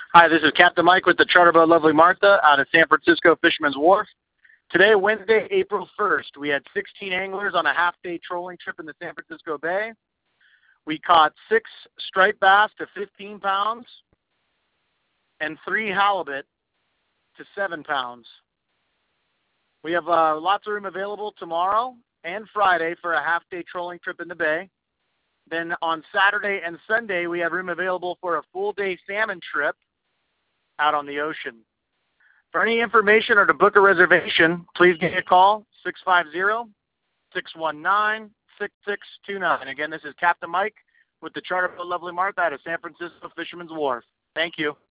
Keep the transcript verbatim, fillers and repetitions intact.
Hi, this is Captain Mike with the Charter Boat Lovely Martha out of San Francisco Fisherman's Wharf. Today, Wednesday, April first, we had sixteen anglers on a half-day trolling trip in the San Francisco Bay. We caught six striped bass to fifteen pounds and three halibut to seven pounds. We have uh, lots of room available tomorrow and Friday for a half-day trolling trip in the Bay. Then on Saturday and Sunday, we have room available for a full-day salmon trip out on the ocean. For any information or to book a reservation, please give me a call, six five zero, six one nine, six six two nine. Again, this is Captain Mike with the Charter Boat Lovely Martha out of San Francisco Fisherman's Wharf. Thank you.